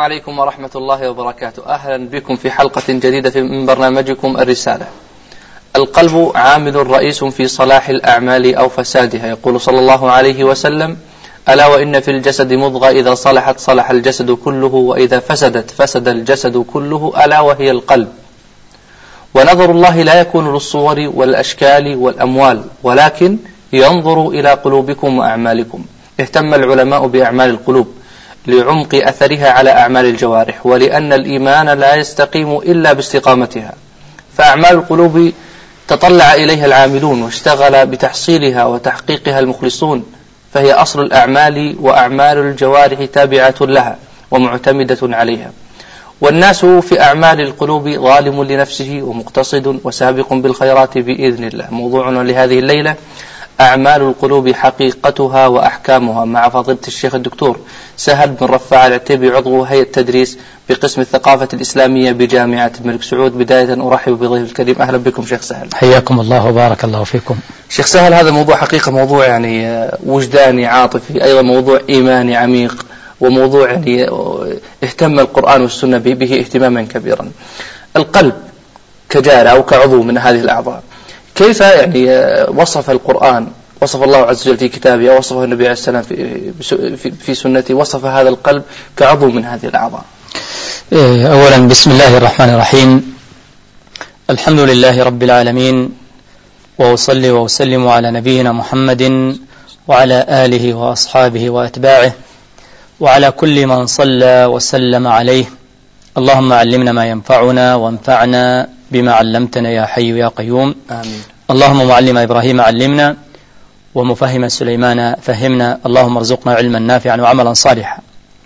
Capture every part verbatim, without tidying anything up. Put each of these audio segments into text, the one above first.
عليكم ورحمة الله وبركاته. أهلا بكم في حلقة جديدة من برنامجكم الرسالة. القلب عامل رئيس في صلاح الأعمال أو فسادها. يقول صلى الله عليه وسلم: ألا وإن في الجسد مضغة إذا صلحت صلح الجسد كله وإذا فسدت فسد الجسد كله ألا وهي القلب. ونظر الله لا يكون للصور والأشكال والأموال ولكن ينظر إلى قلوبكم وأعمالكم. اهتم العلماء بأعمال القلوب لعمق أثرها على أعمال الجوارح، ولأن الإيمان لا يستقيم إلا باستقامتها، فأعمال القلوب تطلع إليها العاملون واشتغل بتحصيلها وتحقيقها المخلصون، فهي أصل الأعمال، وأعمال الجوارح تابعة لها ومعتمدة عليها. والناس في أعمال القلوب ظالم لنفسه ومقتصد وسابق بالخيرات بإذن الله. موضوعنا لهذه الليلة: أعمال القلوب حقيقتها وأحكامها، مع فضيلة الشيخ الدكتور سهل بن رفاع العتيبي، عضو هيئة التدريس بقسم الثقافة الإسلامية بجامعة الملك سعود. بداية أرحب بضيف الكريم. أهلا بكم شيخ سهل. حياكم الله وبارك الله فيكم. شيخ سهل، هذا الموضوع حقيقة موضوع يعني وجداني عاطفي، أيضا موضوع إيماني عميق، وموضوع يعني اهتم القرآن والسنة به اهتماما كبيرا. القلب كجارة أو كعضو من هذه الأعضاء، كيف يعني وصف القرآن، وصف الله عز وجل في كتابه، أو وصفه النبي عليه السلام في, في, في سنته، وصف هذا القلب كعضو من هذه الأعضاء؟ أولا بسم الله الرحمن الرحيم، الحمد لله رب العالمين، وأصلي وأسلم على نبينا محمد وعلى آله وأصحابه وأتباعه وعلى كل من صلى وسلم عليه. اللهم علمنا ما ينفعنا وانفعنا بما علمتنا يا حي يا قيوم. آمين. اللهم معلم إبراهيم علمنا ومفهم سليمان فهمنا. اللهم ارزقنا علما نافعا وعملا صالحا.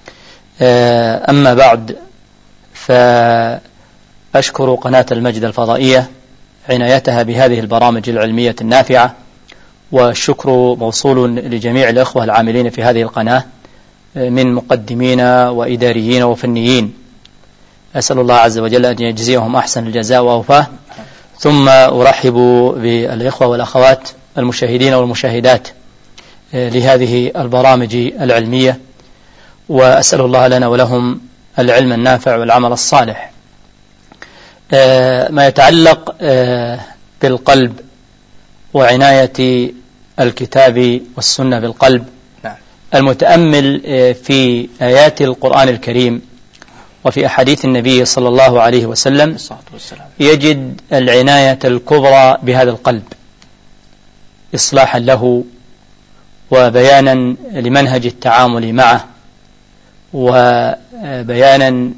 أما بعد، فأشكر قناة المجد الفضائية عنايتها بهذه البرامج العلمية النافعة، والشكر موصول لجميع الأخوة العاملين في هذه القناة من مقدمين وإداريين وفنيين. أسأل الله عز وجل أن يجزيهم أحسن الجزاء وأوفاه. ثم أرحب بالإخوة والأخوات المشاهدين والمشاهدات لهذه البرامج العلمية، وأسأل الله لنا ولهم العلم النافع والعمل الصالح. ما يتعلق بالقلب وعناية الكتاب والسنة بالقلب، المتأمل في آيات القرآن الكريم وفي أحاديث النبي صلى الله عليه وسلم يجد العناية الكبرى بهذا القلب، إصلاحا له وبيانا لمنهج التعامل معه، وبيانا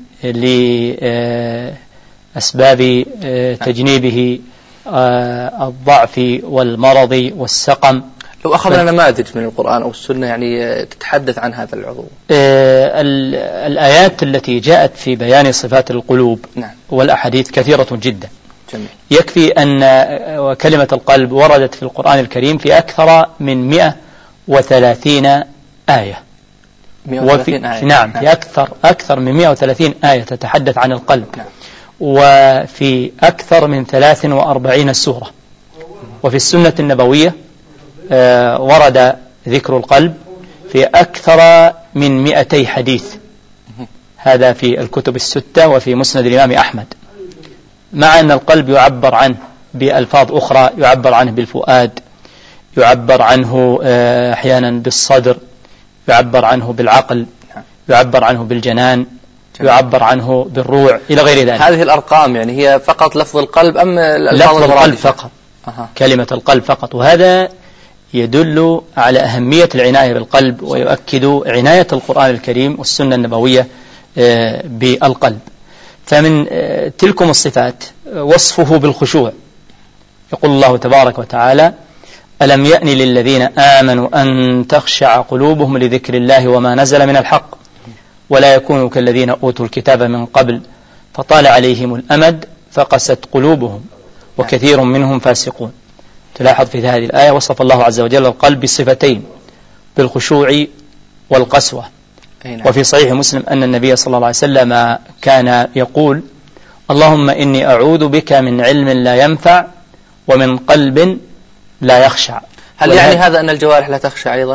لأسباب تجنيبه الضعف والمرض والسقم. لو أخذنا نماذج من القرآن أو السنة يعني تتحدث عن هذا العضو. الآيات التي جاءت في بيان صفات القلوب نعم. والأحاديث كثيرة جدا. جميل. يكفي أن كلمة القلب وردت في القرآن الكريم في أكثر من مئة وثلاثين آية. مئة وثلاثين وفي آية. نعم في أكثر أكثر من مئة وثلاثين آية تتحدث عن القلب. نعم. وفي أكثر من ثلاث وأربعين سورة. وفي السنة النبوية آه ورد ذكر القلب في أكثر من مئتي حديث. هذا في الكتب الستة وفي مسند الإمام أحمد. مع أن القلب يعبر عنه بألفاظ أخرى، يعبر عنه بالفؤاد، يعبر عنه آه أحيانا بالصدر، يعبر عنه بالعقل، يعبر عنه بالجنان، يعبر عنه بالروع، إلى غير ذلك. هذه الأرقام يعني هي فقط لفظ القلب أم لفظ القلب فقط؟ أه. كلمة القلب فقط. وهذا يدل على أهمية العناية بالقلب، ويؤكد عناية القرآن الكريم والسنة النبوية بالقلب. فمن تلكم الصفات وصفه بالخشوع. يقول الله تبارك وتعالى: ألم يأن للذين آمنوا أن تخشع قلوبهم لذكر الله وما نزل من الحق ولا يكونوا كالذين أوتوا الكتاب من قبل فطال عليهم الأمد فقست قلوبهم وكثير منهم فاسقون. تلاحظ في هذه الآية وصف الله عز وجل القلب بصفتين، بالخشوع والقسوة. وفي صحيح مسلم أن النبي صلى الله عليه وسلم كان يقول: اللهم إني أعوذ بك من علم لا ينفع ومن قلب لا يخشع. هل يعني هذا أن الجوارح لا تخشع أيضا؟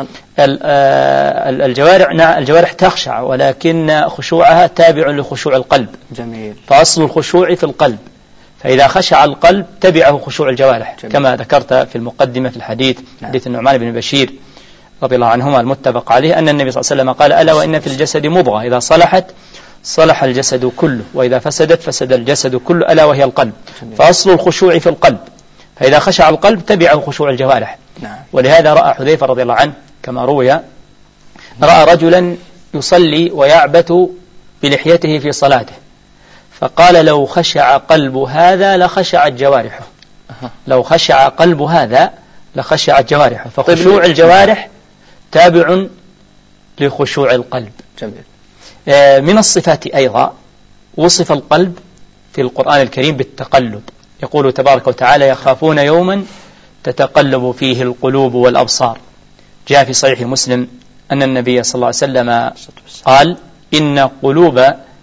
الجوارح الجوارح تخشع، ولكن خشوعها تابع لخشوع القلب. جميل. فأصل الخشوع في القلب، فإذا خشع القلب تبعه خشوع الجوارح. جميل. كما ذكرت في المقدمة في الحديث، نعم. حديث النعمان بن بشير رضي الله عنهما المتفق عليه أن النبي صلى الله عليه وسلم قال: ألا وإن في الجسد مضغة إذا صلحت صلح الجسد كله، وإذا فسدت فسد الجسد كله، ألا وهي القلب. جميل. فأصل الخشوع في القلب، فإذا خشع القلب تبعه خشوع الجوارح. نعم. ولهذا رأى حذيفة رضي الله عنه كما روي، رأى رجلا يصلي ويعبث بلحيته في صلاته، فقال: لو خشع قلب هذا لخشعت جوارحه. لو خشع قلب هذا لخشعت جوارحه. فخشوع الجوارح تابع لخشوع القلب. جميل. من الصفات أيضا وصف القلب في القرآن الكريم بالتقلب، يقول تبارك وتعالى: يخافون يوما تتقلب فيه القلوب والأبصار. جاء في صحيح مسلم أن النبي صلى الله عليه وسلم قال: إن قلوب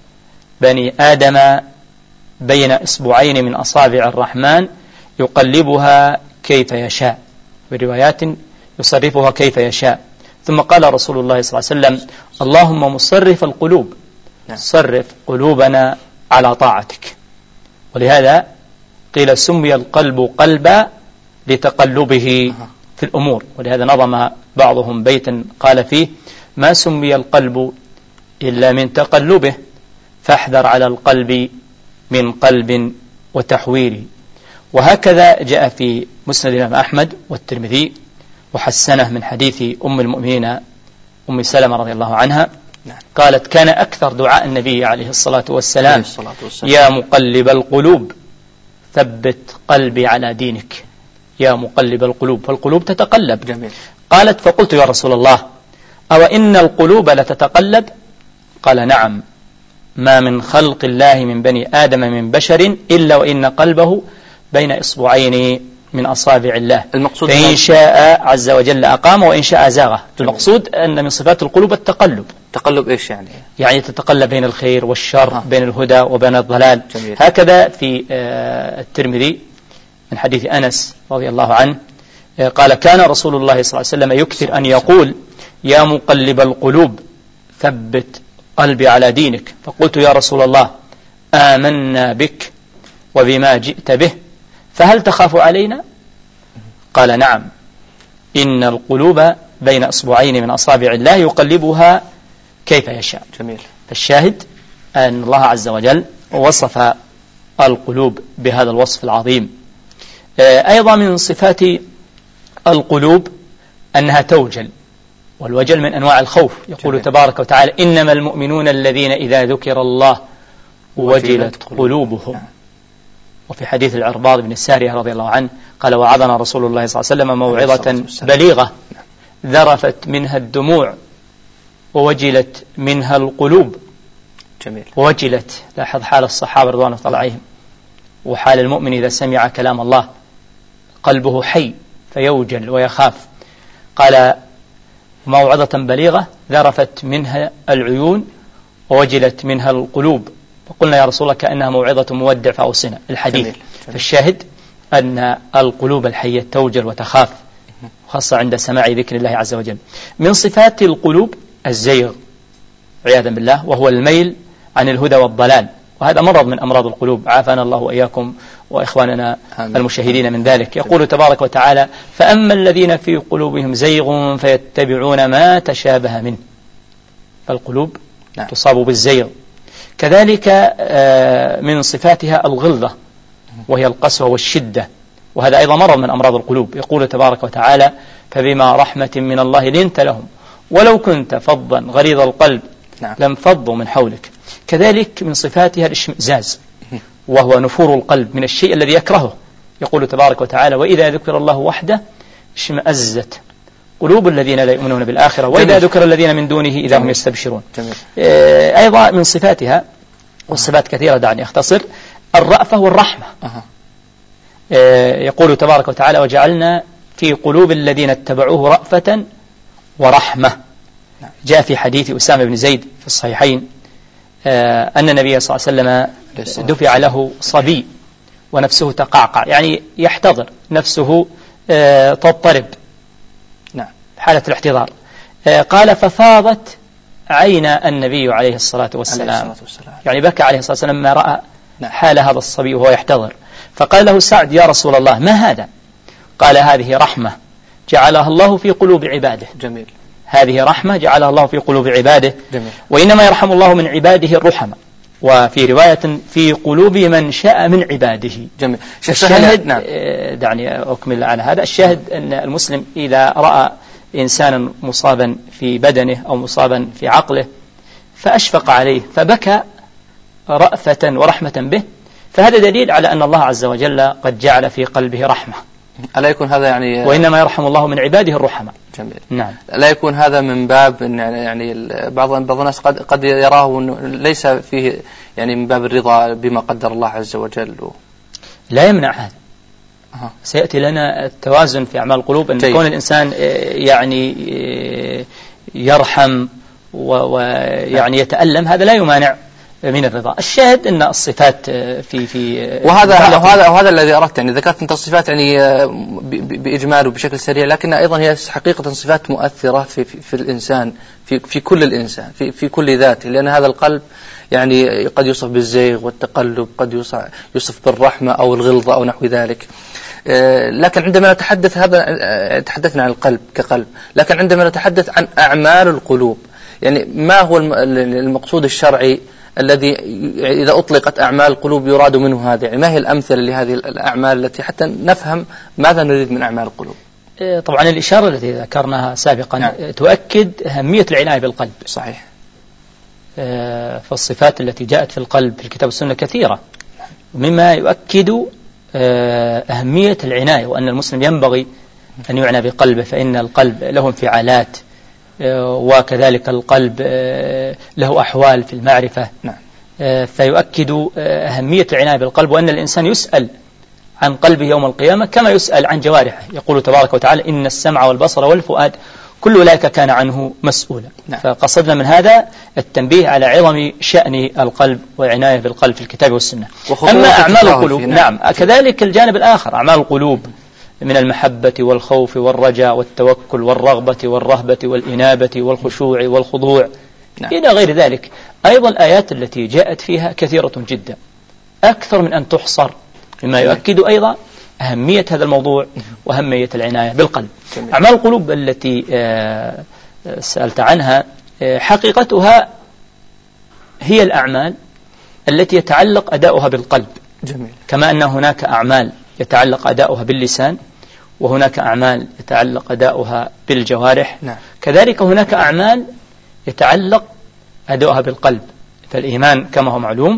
بني آدم بين إصبعين من أصابع الرحمن يقلبها كيف يشاء، وروايات يصرفها كيف يشاء. ثم قال رسول الله صلى الله عليه وسلم: اللهم مصرف القلوب صرف قلوبنا على طاعتك. ولهذا قيل سمي القلب قلبا لتقلبه في الأمور. ولهذا نظم بعضهم بيتا قال فيه: ما سمي القلب إلا من تقلبه، فاحذر على القلب من قلب وتحويل. وهكذا جاء في مسند الإمام أحمد والترمذي وحسنه من حديث أم المؤمنين أم سلمة رضي الله عنها قالت: كان أكثر دعاء النبي عليه الصلاة والسلام: يا مقلب القلوب ثبت قلبي على دينك. يا مقلب القلوب، فالقلوب تتقلب. جميل. قالت: فقلت يا رسول الله أو إن القلوب لتتقلب؟ قال: نعم، ما من خلق الله من بني آدم من بشر إلا وإن قلبه بين إصبعين من أصابع الله، المقصود فإن شاء عز وجل أقام وإن شاء زاغه. المقصود أن من صفات القلوب التقلب. تقلب إيش يعني؟ يعني تتقلب بين الخير والشر، آه. بين الهدى وبين الضلال. جميل. هكذا في آه الترمذي من حديث أنس رضي الله عنه آه قال: كان رسول الله صلى الله عليه وسلم يكثر أن يقول: يا مقلب القلوب ثبت قلبي على دينك. فقلت: يا رسول الله آمنا بك وبما جئت به، فهل تخاف علينا؟ قال: نعم، إن القلوب بين أصبعين من أصابع الله يقلبها كيف يشاء. جميل. فالشاهد أن الله عز وجل وصف القلوب بهذا الوصف العظيم. أيضا من صفات القلوب أنها توجل، والوجل من أنواع الخوف. يقول جميل. تبارك وتعالى: إنما المؤمنون الذين إذا ذكر الله وجلت قلوبهم. وفي حديث العرباض بن السارية رضي الله عنه قال: وعظنا رسول الله صلى الله عليه وسلم موعظة بليغة ذرفت منها الدموع ووجلت منها القلوب. جميل. ووجلت، لاحظ حال الصحابة رضوان الله عليهم وحال المؤمن إذا سمع كلام الله، قلبه حي فيوجل ويخاف. قال: موعظة بليغة ذرفت منها العيون ووجلت منها القلوب. فقلنا: يا رسول الله كأنها موعظة مودع فأوصنا الحديث. جميل. جميل. فالشاهد أن القلوب الحية توجل وتخاف، خاصة عند سماع ذكر الله عز وجل. من صفات القلوب الزيغ عياذا بالله، وهو الميل عن الهدى والضلال، وهذا مرض من أمراض القلوب، عافانا الله وإياكم وإخواننا آمين. المشاهدين من ذلك. يقول تبارك وتعالى: فأما الذين في قلوبهم زيغ فيتبعون ما تشابه منه. فالقلوب نعم. تصاب بالزيغ. كذلك من صفاتها الغلظة، وهي القسوة والشدة، وهذا أيضا مرض من أمراض القلوب. يقول تبارك وتعالى: فبما رحمة من الله لنت لهم ولو كنت فظا غليظ القلب نعم. لم فضوا من حولك. كذلك من صفاتها الاشمئزاز، وهو نفور القلب من الشيء الذي يكرهه. يقول تبارك وتعالى: وإذا ذكر الله وحده اشمأزت قلوب الذين لا يؤمنون بالآخرة وإذا ذكر الذين من دونه إذا هم يستبشرون. أيضا من صفاتها، والصفات كثيرة دعني أختصر، الرأفة والرحمة. يقول تبارك وتعالى: وجعلنا في قلوب الذين اتبعوه رأفة ورحمة. جاء في حديث أسامة بن زيد في الصحيحين أن النبي صلى الله عليه وسلم دفع له صبي ونفسه تقعقع، يعني يحتضر، نفسه تضطرب حالة الاحتضار. قال ففاضت عين النبي عليه الصلاة والسلام، يعني بكى عليه الصلاة والسلام ما رأى حال هذا الصبي وهو يحتضر. فقال له سعد يا رسول الله ما هذا؟ قال هذه رحمة جعلها الله في قلوب عباده. جميل. هذه رحمة جعلها الله في قلوب عباده. جميل. وإنما يرحم الله من عباده الرحمة، وفي رواية في قلوب من شاء من عباده. جميل. الشاهد نعم. دعني أكمل على هذا. الشاهد أن المسلم إذا رأى إنسانا مصابا في بدنه أو مصابا في عقله فأشفق عليه فبكى رأفة ورحمة به، فهذا دليل على أن الله عز وجل قد جعل في قلبه رحمة. ألا يكون هذا يعني وإنما يرحم الله من عباده الرحمة. جميل. نعم. لا يكون هذا من باب يعني بعض بعض الناس قد قد يراه ليس فيه يعني من باب الرضا بما قدر الله عز وجل و... لا يمنع هذا. أه. سيأتي لنا التوازن في أعمال القلوب، أن يكون الإنسان يعني يرحم ويعني يتألم، هذا لا يمانع من الرضا. الشاهد أن الصفات في في وهذا وهذا وهذا الذي أردت، يعني ذكرت أنت الصفات يعني بإجمال وبشكل سريع، لكن أيضا هي حقيقة صفات مؤثرة في في, في الإنسان، في في كل الإنسان، في في كل ذاته، لأن هذا القلب يعني قد يوصف بالزيغ والتقلب، قد يوصف يوصف بالرحمة أو الغلظة أو نحو ذلك. لكن عندما نتحدث هذا تحدثنا عن القلب كقلب، لكن عندما نتحدث عن أعمال القلوب، يعني ما هو المقصود الشرعي الذي إذا أطلقت أعمال القلوب يراد منه هذا؟ يعني ما هي الأمثلة لهذه الأعمال التي حتى نفهم ماذا نريد من أعمال القلوب؟ طبعا الإشارة التي ذكرناها سابقا نعم. تؤكد أهمية العناية بالقلب. صحيح. فالصفات التي جاءت في القلب في الكتاب والسنة كثيرة، مما يؤكد أهمية العناية، وأن المسلم ينبغي أن يعنى بقلبه، فإن القلب له انفعالات، وكذلك القلب له أحوال في المعرفة. نعم. فيؤكد أهمية العناية بالقلب، وأن الإنسان يسأل عن قلبه يوم القيامة كما يسأل عن جوارحه. يقول تبارك وتعالى إن السمع والبصر والفؤاد كل أولئك كان عنه مسؤولا. نعم. فقصدنا من هذا التنبيه على عظم شأن القلب والعناية بالقلب في الكتاب والسنة. أما أعمال القلوب نعم. نعم كذلك الجانب الآخر أعمال القلوب من المحبة والخوف والرجاء والتوكل والرغبة والرهبة والإنابة والخشوع والخضوع. نعم. إلى غير ذلك. أيضا الآيات التي جاءت فيها كثيرة جدا أكثر من أن تحصر، مما يؤكد أيضا أهمية هذا الموضوع وأهمية العناية بالقلب. جميل. أعمال القلوب التي سألت عنها حقيقتها هي الأعمال التي يتعلق أداؤها بالقلب. جميل. كما أن هناك أعمال يتعلق أداؤها باللسان، وهناك أعمال يتعلق أداؤها بالجوارح. نعم. كذلك هناك أعمال يتعلق أداؤها بالقلب. فالإيمان كما هو معلوم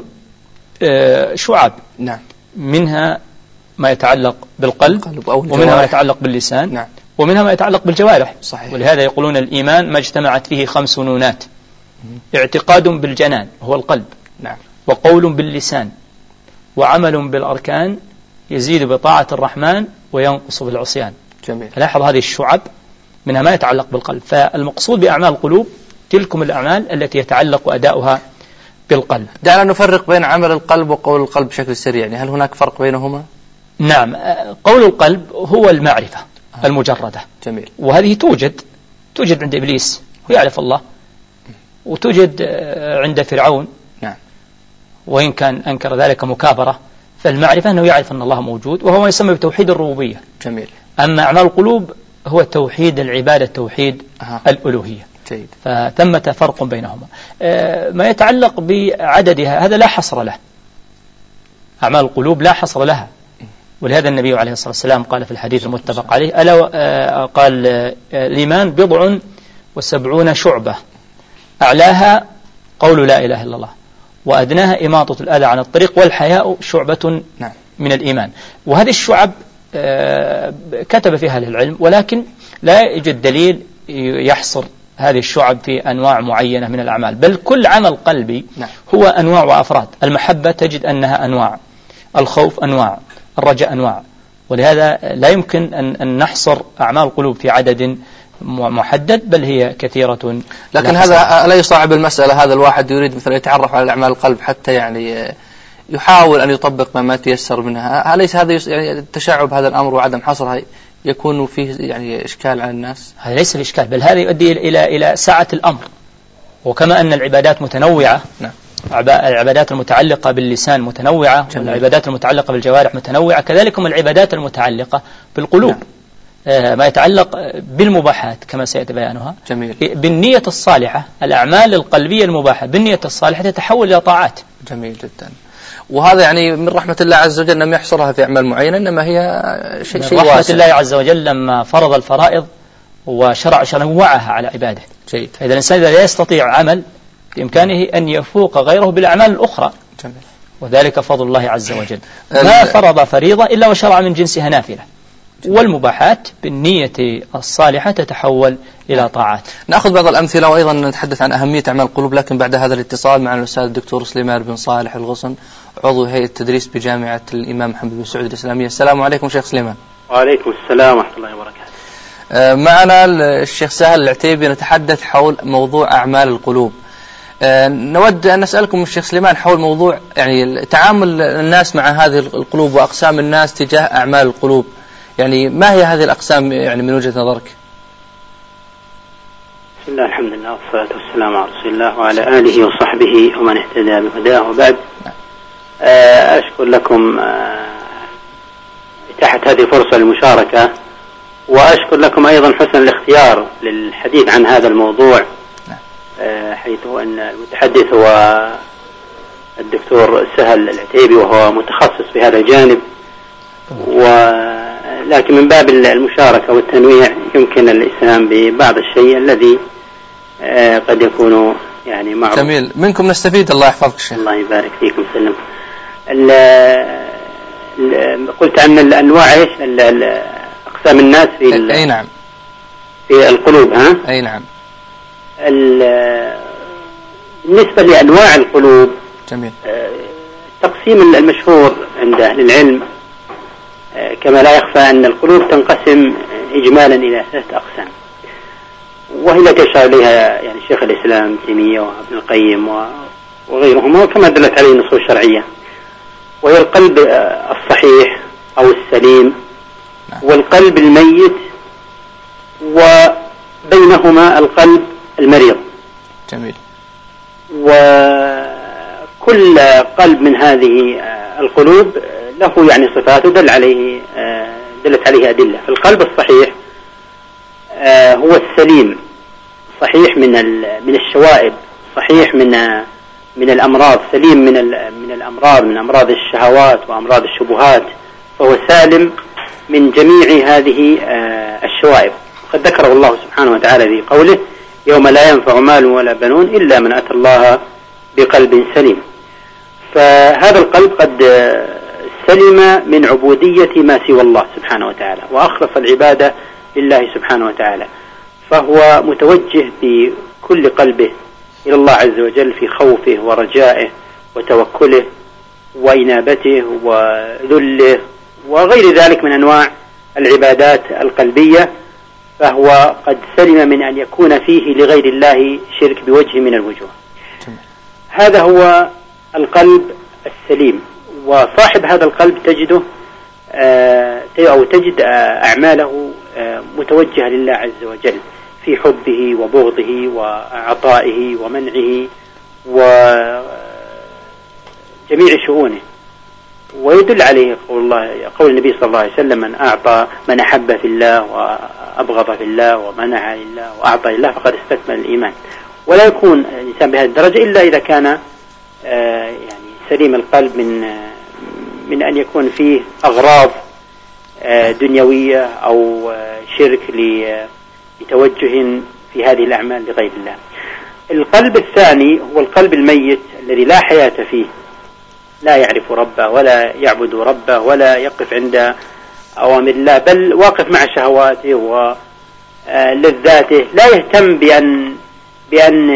شعب. نعم. منها ما يتعلق بالقلب، ومنها ما يتعلق باللسان. نعم. ومنها ما يتعلق بالجوارح. صحيح. ولهذا يقولون الإيمان ما اجتمعت فيه خمس نونات: اعتقاد بالجنان هو القلب. نعم. وقول باللسان، وعمل بالأركان، يزيد بطاعة الرحمن وينقص بالعصيان. جميل. لاحظ هذه الشعب منها ما يتعلق بالقلب. فالمقصود بأعمال القلوب تلكم الأعمال التي يتعلق أداؤها بالقلب. دعنا نفرق بين عمل القلب وقول القلب بشكل سريع، يعني هل هناك فرق بينهما؟ نعم. قول القلب هو المعرفة آه. المجردة. جميل. وهذه توجد توجد عند إبليس ويعرف الله، وتوجد عند فرعون. نعم. وإن كان أنكر ذلك مكابرة، فالمعرفة أنه يعرف أن الله موجود، وهو ما يسمى بتوحيد الربوبية. جميل. أما أعمال القلوب هو توحيد العبادة، توحيد آه. الألوهية. جيد. فثمة فرق بينهما. ما يتعلق بعددها هذا لا حصر له. أعمال القلوب لا حصر لها، ولهذا النبي عليه الصلاة والسلام قال في الحديث المتفق عليه: ألا قال الإيمان بضع وسبعون شعبة، أعلاها قول لا إله إلا الله، وأدناها إماطة الأذى عن الطريق، والحياء شعبة نعم. من الإيمان. وهذه الشعب كتب فيها العلم، ولكن لا يوجد دليل يحصر هذه الشعب في أنواع معينة من الأعمال، بل كل عمل قلبي نعم. هو أنواع وأفراد. المحبة تجد أنها أنواع، الخوف أنواع، الرجاء أنواع. ولهذا لا يمكن أن, أن نحصر أعمال القلوب في عدد محدد، بل هي كثيرة. لكن هذا لا يصعب المسألة. هذا الواحد يريد مثلا يتعرف على أعمال القلب حتى يعني يحاول أن يطبق ما, ما تيسر منها. أليس هذا يعني التشعب هذا الأمر وعدم حصرها يكون فيه يعني إشكال على الناس؟ هذا ليس الإشكال، بل هذا يؤدي إلى إلى سعة الأمر. وكما أن العبادات متنوعة، نعم. العبادات المتعلقة باللسان متنوعة، جميل. والعبادات المتعلقة بالجوارح متنوعة، كذلك العبادات المتعلقة بالقلوب، نعم. آه ما يتعلق بالمباحات كما سيأتي بيانها، جميل. بالنية الصالحة، الأعمال القلبية المباحة بالنية الصالحة تتحول إلى طاعات. جميل جدا. وهذا يعني من رحمة الله عز وجل لم يحصرها في أعمال معينة، إنما هي شيء شيء رحمة واسع. الله عز وجل لما فرض الفرائض وشرع شنوعها على عباده. جيد. فإذا الإنسان إذا لا يستطيع عمل بإمكانه أن يفوق غيره بالأعمال الأخرى. جميل. وذلك فضل الله عز وجل. ما فرض فريضة إلا وشرع من جنسها نافلة. جميل. والمباحات بالنية الصالحة تتحول إلى طاعات. نأخذ بعض الأمثلة وأيضا نتحدث عن أهمية أعمال القلوب، لكن بعد هذا الاتصال مع الأستاذ الدكتور سليمان بن صالح الغصن، عضو هيئة التدريس بجامعة الإمام محمد بن سعود الإسلامية. السلام عليكم شيخ سليمان. وعليكم السلام ورحمة الله وبركاته. معنا الشيخ سهل العتيبي، نتحدث حول موضوع أعمال القلوب. نود أن نسألكم الشيخ سليمان حول موضوع يعني تعامل الناس مع هذه القلوب وأقسام الناس تجاه أعمال القلوب، يعني ما هي هذه الأقسام يعني من وجهة نظرك؟ بسم الله الحمد لله والصلاة والسلام على رسول الله وعلى آله وصحبه ومن اهتدى بهداه، وبعد أشكر لكم إتاحة هذه الفرصة للمشاركة، وأشكر لكم أيضا حسن الاختيار للحديث عن هذا الموضوع، حيث أن المتحدث هو الدكتور سهل العتيبي وهو متخصص في هذا الجانب، ولكن من باب المشاركة والتنويع يمكن الإسهام ببعض الشيء الذي قد يكون يعني معروف. جميل، منكم نستفيد. الله يحفظك شيخ. الله يبارك فيكم وسلم. قلت عن الأنواع إيش أقسام الناس في أي نعم في القلوب. ها أي نعم. بالنسبة لأنواع القلوب، جميل. التقسيم المشهور عند أهل العلم كما لا يخفى أن القلوب تنقسم إجمالا إلى ثلاثة أقسام، وهي التي أشار إليها يعني شيخ الإسلام تيمية وابن القيم وغيرهم، وكما دلت عليه النصوص الشرعية، وهي القلب الصحيح أو السليم والقلب الميت، وبينهما القلب المريض. جميل. وكل قلب من هذه القلوب له يعني صفات دل عليه دلت عليه أدلة. فالقلب الصحيح هو السليم، صحيح من من الشوائب، صحيح من من الأمراض، سليم من من الأمراض، من أمراض الشهوات وأمراض الشبهات، فهو سالم من جميع هذه الشوائب. قد ذكره الله سبحانه وتعالى في قوله: يوم لا ينفع مال ولا بنون إلا من أتى الله بقلب سليم. فهذا القلب قد سلم من عبودية ما سوى الله سبحانه وتعالى، وأخلص العبادة لله سبحانه وتعالى، فهو متوجه بكل قلبه إلى الله عز وجل في خوفه ورجائه وتوكله وإنابته وذله وغير ذلك من أنواع العبادات القلبية، فهو قد سلم من أن يكون فيه لغير الله شرك بوجه من الوجوه. هذا هو القلب السليم. وصاحب هذا القلب تجده أو تجد أعماله متوجهة لله عز وجل في حبه وبغضه وعطائه ومنعه وجميع شؤونه. ويدل عليه قول الله قول النبي صلى الله عليه وسلم: من أعطى من أحب في الله وأبغض في الله ومنع لله وأعطى لله فقد استكمل الإيمان. ولا يكون الإنسان بهذه الدرجة إلا إذا كان يعني سليم القلب من من أن يكون فيه أغراض دنيوية أو شرك لتوجه في هذه الأعمال لغير الله. القلب الثاني هو القلب الميت الذي لا حياة فيه، لا يعرف ربه ولا يعبد ربه ولا يقف عند أوامر الله، بل واقف مع شهواته ولذاته، لا يهتم بأن بأن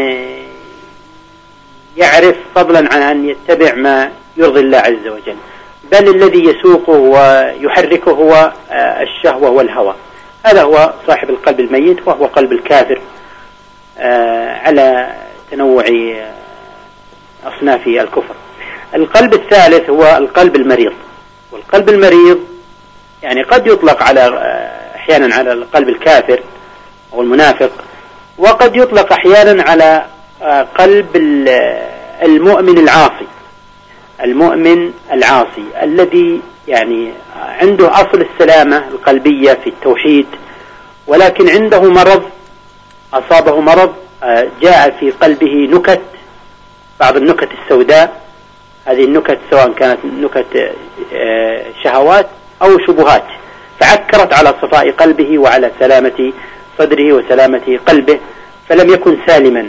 يعرف فضلا عن أن يتبع ما يرضي الله عز وجل، بل الذي يسوقه ويحركه هو الشهوة والهوى. هذا هو صاحب القلب الميت، وهو قلب الكافر على تنوع أصناف الكفر. القلب الثالث هو القلب المريض. والقلب المريض يعني قد يطلق على أحيانا على القلب الكافر أو المنافق، وقد يطلق أحيانا على قلب المؤمن العاصي، المؤمن العاصي الذي يعني عنده أصل السلامة القلبية في التوحيد، ولكن عنده مرض، أصابه مرض جاء في قلبه نكت، بعض النكت السوداء. هذه النكت سواء كانت نكت شهوات أو شبهات، فعكرت على صفاء قلبه وعلى سلامة صدره وسلامة قلبه، فلم يكن سالما،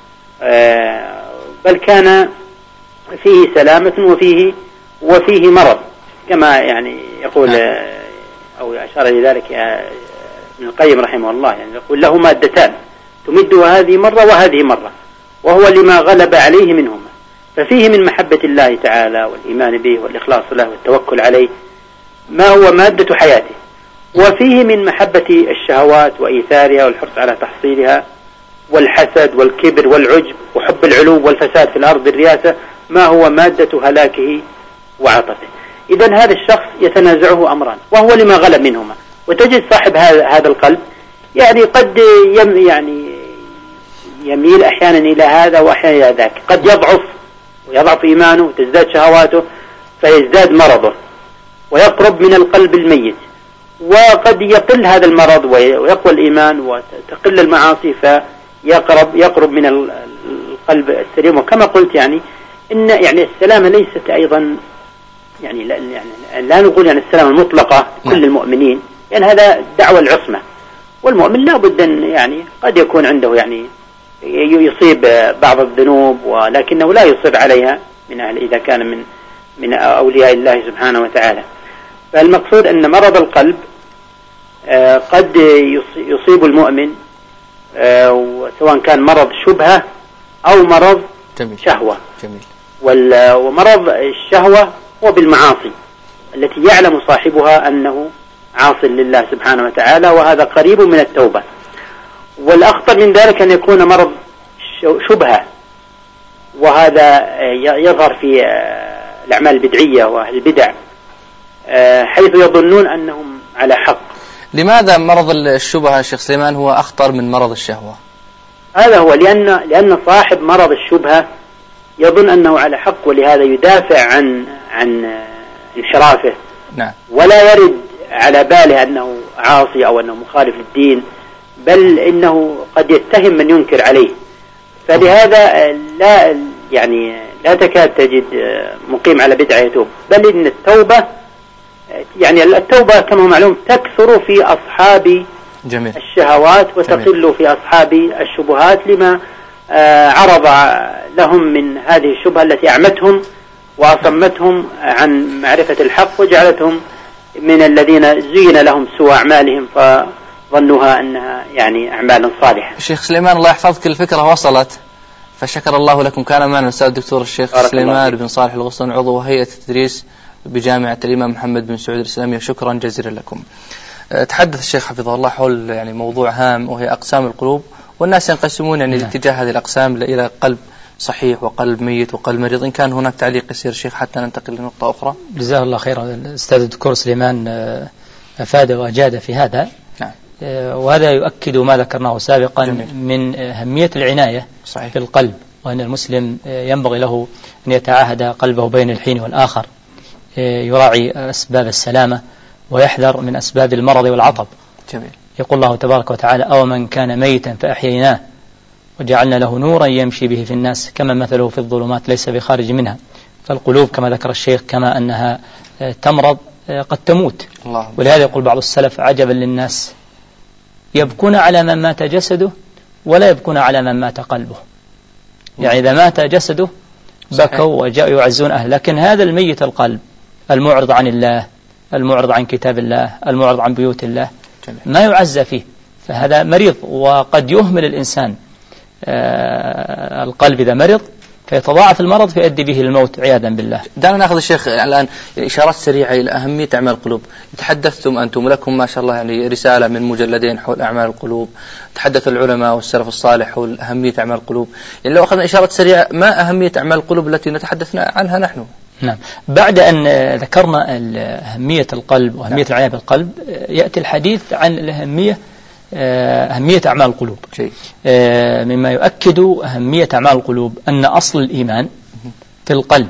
بل كان فيه سلامة وفيه وفيه مرض، كما يعني يقول أو أشار إلى ذلك ابن القيم رحمه الله، يعني يقول له مادتان تمدها هذه مرة وهذه مرة، وهو لما غلب عليه منهما، ففيه من محبة الله تعالى والإيمان به والإخلاص له والتوكل عليه ما هو مادة حياته، وفيه من محبة الشهوات وإيثارها والحرص على تحصيلها والحسد والكبر والعجب وحب العلو والفساد في الأرض بالرياسة ما هو مادة هلاكه وعطفه. إذن هذا الشخص يتنازعه أمران وهو لما غلب منهما، وتجد صاحب هذا القلب يعني قد يم يعني يميل أحيانا إلى هذا وأحيانا إلى ذاك، قد يضعف ويضعف إيمانه وتزداد شهواته فيزداد مرضه ويقرب من القلب الميت، وقد يقل هذا المرض ويقوى الإيمان وتقل المعاصي فيقرب يقرب من القلب السليم. وكما قلت يعني إن يعني السلامة ليست أيضا يعني لا, يعني لا نقول يعني السلامة المطلقة كل المؤمنين، يعني هذا دعوة العصمة، والمؤمن لا بد أن يعني قد يكون عنده يعني يصيب بعض الذنوب ولكنه لا يصيب عليها من أهل إذا كان من من أولياء الله سبحانه وتعالى. فالمقصود أن مرض القلب قد يصيب المؤمن سواء كان مرض شبهة أو مرض جميل. شهوة. جميل. ومرض الشهوة هو بالمعاصي التي يعلم صاحبها أنه عاص لله سبحانه وتعالى، وهذا قريب من التوبة. والأخطر من ذلك أن يكون مرض شبهة، وهذا يظهر في الأعمال البدعية وأهل البدع حيث يظنون أنهم على حق. لماذا مرض الشبهة شيخ سليمان هو أخطر من مرض الشهوة؟ هذا هو لأن لأن صاحب مرض الشبهة يظن أنه على حق، ولهذا يدافع عن عن انحرافه. نعم. ولا يرد على باله أنه عاصي أو أنه مخالف للدين، بل إنه قد يتهم من ينكر عليه. فلهذا لا يعني لا تكاد تجد مقيم على بدعة يتوب، بل إن التوبة يعني التوبة كما هو معلوم تكثر في أصحاب جميل. الشهوات وتقل في أصحاب الشبهات، لما عرض لهم من هذه الشبهة التي أعمتهم وأصمتهم عن معرفة الحق وجعلتهم من الذين زين لهم سوء أعمالهم فظنوها أنها يعني أعمال صالحة. شيخ سليمان الله يحفظك، الفكرة وصلت، فشكر الله لكم. كان معنا الأستاذ الدكتور الشيخ سليمان بن صالح الغصن، عضو هيئة التدريس بجامعة الإمام محمد بن سعود الإسلامية، شكرا جزيلا لكم. تحدث الشيخ حفظه الله حول يعني موضوع هام وهي أقسام القلوب، والناس ينقسمون يعني اتجاه هذه الأقسام إلى قلب صحيح وقلب ميت وقلب مريض. إن كان هناك تعليق يسير شيخ حتى ننتقل لنقطة أخرى. جزاه الله خيرا. الأستاذ الدكتور سليمان أفاد وأجاد في هذا. نعم. وهذا يؤكد ما ذكرناه سابقا جميل. من أهمية العناية صحيح. في القلب، وأن المسلم ينبغي له أن يتعاهد قلبه بين الحين والآخر، يراعي أسباب السلامة ويحذر من أسباب المرض والعطب. جميل. يقول الله تبارك وتعالى: أو من كان ميتا فأحييناه وجعلنا له نورا يمشي به في الناس كما مثله في الظلمات ليس بخارج منها. فالقلوب كما ذكر الشيخ كما أنها تمرض قد تموت. الله. ولهذا يقول بعض السلف: عجبا للناس يبكون على من مات جسده ولا يبكون على من مات قلبه. يعني إذا مات جسده بكوا وجاءوا يعزون أهله، لكن هذا الميت القلب المعرض عن الله، المعرض عن كتاب الله، المعرض عن بيوت الله، ما يعزى فيه، فهذا مريض. وقد يهمل الإنسان آه القلب إذا مرض فيتضاعف المرض فيؤدي به الموت عياذا بالله. دعنا نأخذ الشيخ الآن إشارات سريعة إلى أهمية أعمال القلوب. تحدثتم أنتم لكم ما شاء الله يعني رسالة من مجلدين حول أعمال القلوب، تحدث العلماء والسلف الصالح حول أهمية أعمال القلوب. يعني لو أخذنا إشارات سريعة، ما أهمية أعمال القلوب التي نتحدثنا عنها نحن؟ نعم. بعد أن ذكرنا أهمية القلب وأهمية العناية بالقلب، يأتي الحديث عن الأهمية أهمية أعمال القلوب. شيء. مما يؤكد أهمية أعمال القلوب أن أصل الإيمان في القلب،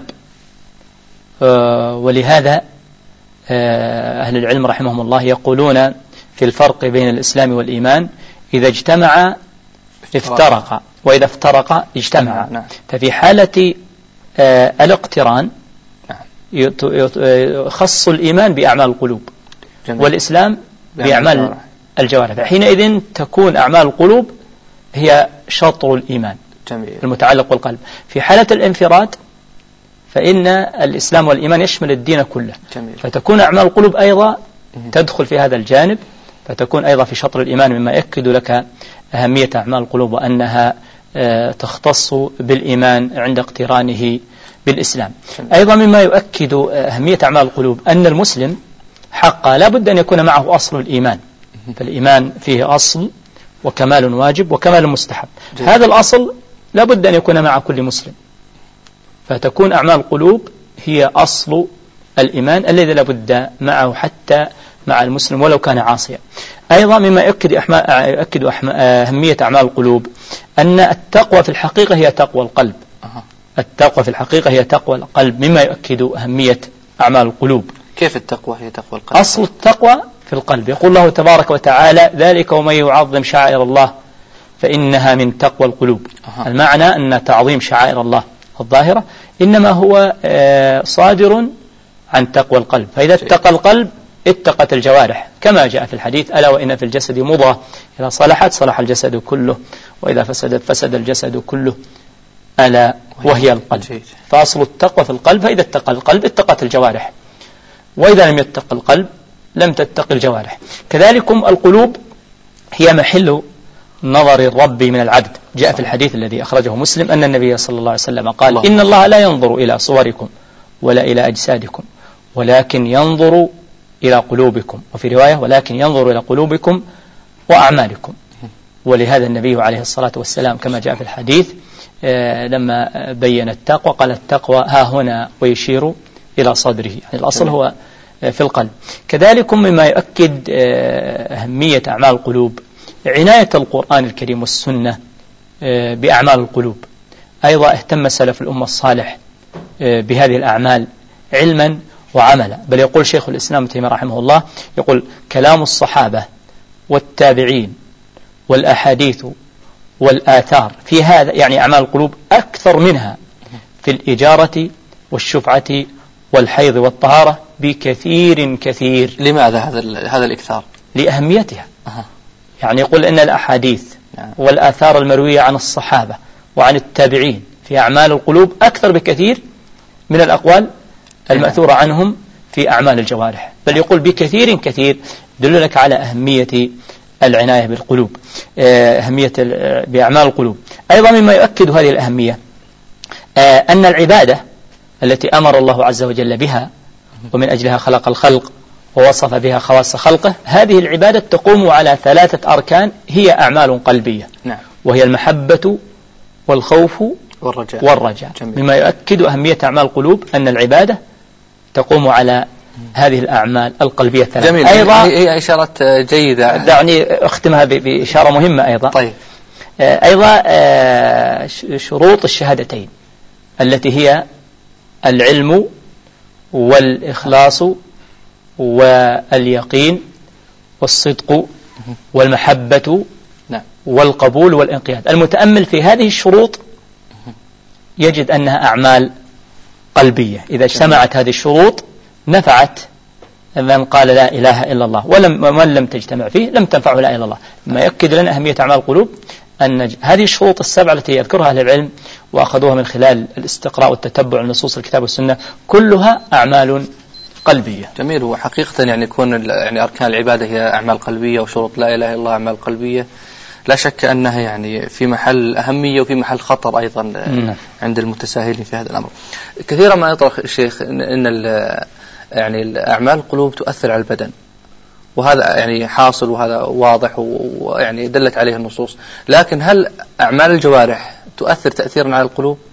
ولهذا أهل العلم رحمهم الله يقولون في الفرق بين الإسلام والإيمان: إذا اجتمع افترق، وإذا افترق اجتمع. نعم. ففي حالة الاقتران يخص الإيمان بأعمال القلوب، جميل. والإسلام بأعمال الجوارح. حينئذ تكون أعمال القلوب هي شطر الإيمان، جميل. المتعلق بالقلب. في حالة الانفراد فإن الإسلام والإيمان يشمل الدين كله، جميل. فتكون أعمال القلوب أيضا تدخل في هذا الجانب، فتكون أيضا في شطر الإيمان، مما يأكد لك أهمية أعمال القلوب وأنها تختص بالإيمان عند اقترانه بالإسلام. أيضا مما يؤكد أهمية أعمال القلوب أن المسلم حقا لا بد أن يكون معه أصل الإيمان، فالإيمان فيه أصل وكمال واجب وكمال مستحب. جيد. هذا الأصل لا بد أن يكون مع كل مسلم، فتكون أعمال القلوب هي أصل الإيمان الذي لا بد معه حتى مع المسلم ولو كان عاصيا. أيضا مما يؤكد يؤكد أهمية أعمال القلوب أن التقوى في الحقيقة هي تقوى القلب. التقوى في الحقيقة هي تقوى القلب، مما يؤكد أهمية أعمال القلوب. كيف التقوى هي تقوى القلب؟ أصل التقوى في القلب. يقول الله تبارك وتعالى: ذلك ومن يعظم شعائر الله فإنها من تقوى القلوب. أه. المعنى أن تعظيم شعائر الله الظاهرة إنما هو صادر عن تقوى القلب، فإذا اتقى القلب اتقت الجوارح، كما جاء في الحديث: ألا وإن في الجسد مضغة إذا صلحت صلح الجسد كله وإذا فسدت فسد الجسد كله ألا وهي القلب. فأصل التقوى في القلب، فإذا اتقى القلب اتقت الجوارح، وإذا لم يتق القلب لم تتق الجوارح. كذلكم القلوب هي محل نظر الرب من العبد. جاء في الحديث الذي أخرجه مسلم أن النبي صلى الله عليه وسلم قال: الله. إن الله لا ينظر إلى صوركم ولا إلى أجسادكم ولكن ينظر إلى قلوبكم، وفي رواية: ولكن ينظر إلى قلوبكم وأعمالكم. ولهذا النبي عليه الصلاة والسلام كما جاء في الحديث لما بين التقوى قال: التقوى ها هنا، ويشير إلى صدره، يعني الأصل هو في القلب. كذلك مما يؤكد أهمية أعمال القلوب عناية القرآن الكريم والسنة بأعمال القلوب. أيضا اهتم سلف الأمة الصالح بهذه الأعمال علما وعملا، بل يقول شيخ الإسلام ابن تيمية رحمه الله، يقول: كلام الصحابة والتابعين والأحاديث والآثار في هذا، يعني أعمال القلوب، أكثر منها في الإجارة والشفعة والحيض والطهارة بكثير كثير. لماذا هذا هذا الإكثار؟ لأهميتها. أه. يعني يقول إن الأحاديث نعم. والآثار المروية عن الصحابة وعن التابعين في أعمال القلوب أكثر بكثير من الأقوال المأثورة عنهم في أعمال الجوارح، بل يقول بكثير كثير، يدل لك على أهمية العناية بالقلوب، أهمية بأعمال القلوب. أيضا مما يؤكد هذه الأهمية أن العبادة التي أمر الله عز وجل بها ومن أجلها خلق الخلق ووصف بها خواص خلقه، هذه العبادة تقوم على ثلاثة أركان هي أعمال قلبية، نعم. وهي المحبة والخوف والرجاء, والرجاء. مما يؤكد أهمية أعمال القلوب أن العبادة تقوم على هذه الأعمال القلبية الثلاثة. جميل. أيضا هي إشارة جيدة، دعني أختمها بإشارة مهمة أيضا. طيب. أيضا شروط الشهادتين التي هي العلم والإخلاص واليقين والصدق والمحبة والقبول والانقياد. المتأمل في هذه الشروط يجد أنها أعمال قلبية. إذا اجتمعت هذه الشروط نفعت من قال لا إله إلا الله، ولم ومن لم تجتمع فيه لم تنفعه لا إله إلا الله. ما يؤكد لنا أهمية أعمال القلوب أن هذه الشروط السبعة التي يذكرها أهل العلم وأخذوها من خلال الاستقراء والتتبع لنصوص الكتاب والسنة كلها أعمال قلبية. جميل. وحقيقة يعني يكون يعني أركان العبادة هي أعمال قلبية، وشروط لا إله إلا الله أعمال قلبية، لا شك أنها يعني في محل أهمية وفي محل خطر أيضا م. عند المتساهلين في هذا الأمر. كثيرا ما يطرح الشيخ إن يعني الأعمال القلوب تؤثر على البدن، وهذا يعني حاصل وهذا واضح ويعني دلت عليه النصوص، لكن هل أعمال الجوارح تؤثر تأثيرا على القلوب؟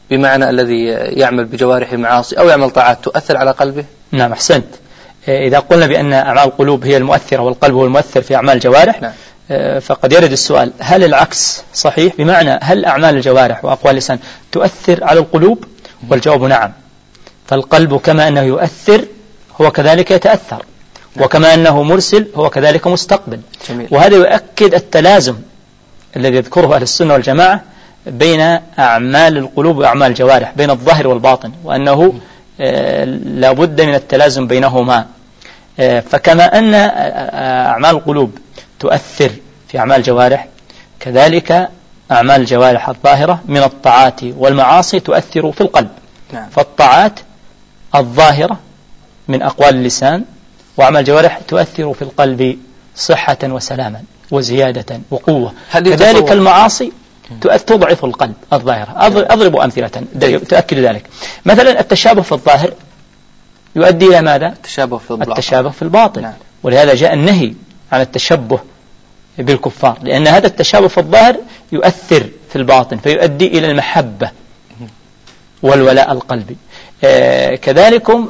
بمعنى الذي يعمل بجوارح المعاصي أو يعمل طاعات تؤثر على قلبه؟ نعم أحسنت. إذا قلنا بأن أعمال القلوب هي المؤثرة والقلب هو المؤثر في أعمال الجوارح، نعم. فقد يرد السؤال هل العكس صحيح؟ بمعنى هل أعمال الجوارح وأقوال اللسان تؤثر على القلوب؟ والجواب نعم. فالقلب كما أنه يؤثر هو كذلك يتأثر، وكما أنه مرسل هو كذلك مستقبل. جميل. وهذا يؤكد التلازم الذي يذكره أهل السنة والجماعة بين أعمال القلوب وأعمال الجوارح، بين الظاهر والباطن، وأنه آه لا بد من التلازم بينهما. آه فكما أن أعمال القلوب تؤثر في أعمال الجوارح، كذلك أعمال الجوارح الظاهرة من الطاعات والمعاصي تؤثر في القلب. نعم. فالطاعات الظاهرة من أقوال اللسان وأعمال الجوارح تؤثر في القلب صحة وسلاما وزيادة وقوة. كذلك المعاصي تضعف القلب الظاهرة. أضرب أمثلة تؤكد ذلك. مثلا التشابه في الظاهر يؤدي إلى ماذا؟ التشابه في الباطن. التشابه في الباطن. نعم. ولهذا جاء النهي عن التشبه بالكفار، لأن هذا التشابه في الظاهر يؤثر في الباطن فيؤدي إلى المحبة والولاء القلبي. آه كذلكم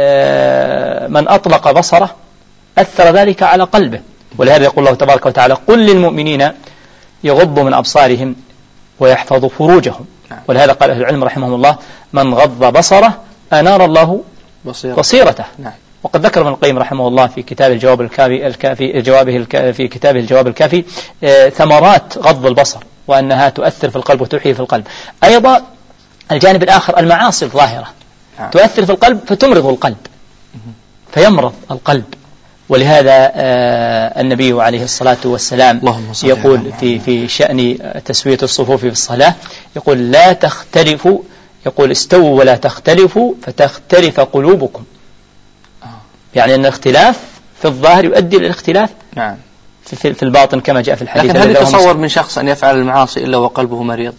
آه من أطلق بصره أثر ذلك على قلبه، ولهذا يقول الله تبارك وتعالى قل للمؤمنين يغضوا من أبصارهم ويحفظوا فروجهم. نعم. ولهذا قال أهل العلم رحمهم الله من غض بصره أنار الله بصيرته, بصيرته. نعم. وقد ذكر ابن القيم رحمه الله في كتاب الجواب الكافي, الكافي جوابه الكافي في كتابه الجواب الكافي آه ثمرات غض البصر وأنها تؤثر في القلب وتحيي في القلب. أيضا الجانب الآخر المعاصي الظاهرة نعم. تؤثر في القلب فتمرض القلب فيمرض القلب. ولهذا آه النبي عليه الصلاة والسلام يقول في في شأن تسوية الصفوف في الصلاة، يقول لا تختلفوا، يقول استووا ولا تختلفوا فتختلف قلوبكم. آه. يعني أن الاختلاف في الظاهر يؤدي إلى الاختلاف نعم. في, في الباطن كما جاء في الحديث. لكن هل يتصور من شخص أن يفعل المعاصي إلا وقلبه مريض؟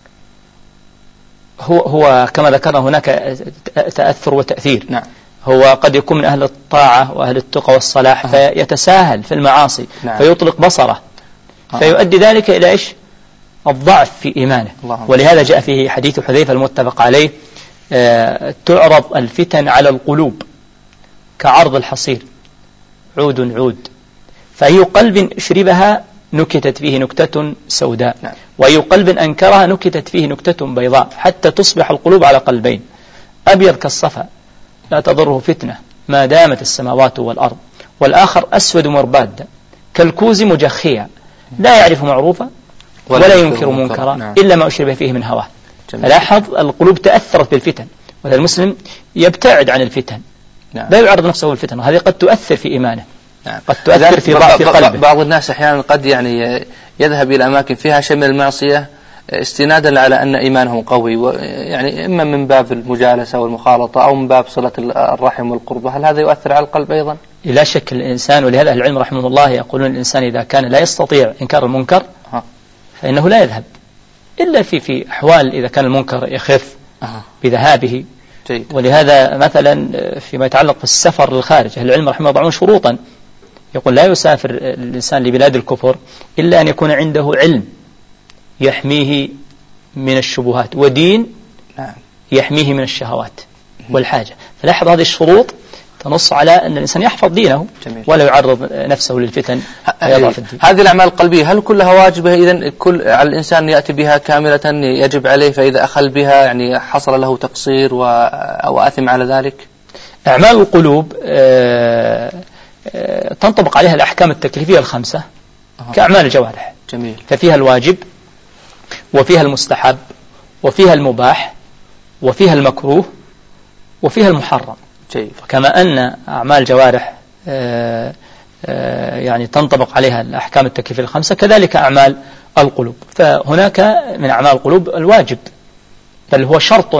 هو هو كما ذكرنا هناك تأثر وتأثير. نعم. هو قد يكون من أهل الطاعة وأهل التقى والصلاح أه. فيتساهل في المعاصي. نعم. فيطلق بصره أه. فيؤدي ذلك إلى إيش؟ الضعف في إيمانه. ولهذا جاء فيه حديث حذيفة المتفق عليه آه تعرض الفتن على القلوب كعرض الحصير عود عود، فأي قلب شربها نكتت فيه نكتة سوداء. نعم. وأي قلب أنكرها نكتت فيه نكتة بيضاء، حتى تصبح القلوب على قلبين أبيض كالصفا لا تضره فتنة ما دامت السماوات والأرض، والآخر أسود مرباد كالكوز مجخيا لا يعرف معروفا ولا, ولا ينكر منكرا. نعم. إلا ما أشرب فيه من هواه. فلاحظ القلوب تأثرت بالفتن، وهذا المسلم يبتعد عن الفتن. نعم. لا يعرض نفسه للفتن، وهذه قد تؤثر في إيمانه. نعم. قد تؤثر في ضعف قلبه. بعض الناس أحيانا قد يعني يذهب إلى أماكن فيها شيء من المعصية استنادا على أن إيمانه قوي، يعني إما من باب المجالسة والمخالطة أو من باب صلة الرحم والقربة. هل هذا يؤثر على القلب أيضا؟ لا شك الإنسان، ولهذا العلم رحمه الله يقولون الإنسان إذا كان لا يستطيع إنكار المنكر ها. فإنه لا يذهب إلا في في أحوال إذا كان المنكر يخف ها. بذهابه. جيد. ولهذا مثلا فيما يتعلق بالسفر للخارج أهل العلم رحمه الله يضعون شروطا، يقول لا يسافر الإنسان لبلاد الكفر إلا أن يكون عنده علم يحميه من الشبهات ودين يحميه من الشهوات والحاجة. فلاحظ هذه الشروط تنص على أن الإنسان يحفظ دينه. جميل. ولا يعرض نفسه للفتن ويضعف الدين. هذه الأعمال القلبية هل كلها واجبة إذن كل على الإنسان يأتي بها كاملة يجب عليه، فإذا أخل بها يعني حصل له تقصير و... أو أثم على ذلك؟ أعمال القلوب آه آه تنطبق عليها الأحكام التكليفية الخمسة أه. كأعمال الجوارح. جميل. ففيها الواجب وفيها المستحب وفيها المباح وفيها المكروه وفيها المحرم. جيد. كما أن أعمال الجوارح آآ آآ يعني تنطبق عليها الأحكام التكليفية الخمسة، كذلك أعمال القلوب. فهناك من أعمال القلوب الواجب بل هو شرط